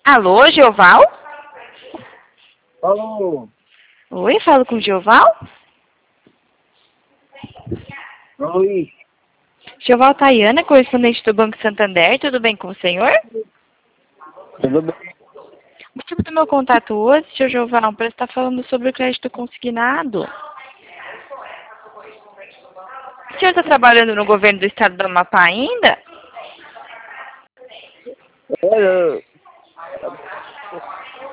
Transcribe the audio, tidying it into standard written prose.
Alô, Gioval? Alô? Oi, falo com o Gioval? Oi? Gioval Tayana, correspondente do Banco Santander, tudo bem com o senhor? Tudo bem? O motivo do meu contato hoje, seu Gioval, para estar falando sobre o crédito consignado. O senhor está trabalhando no governo do estado do Amapá ainda? Olha,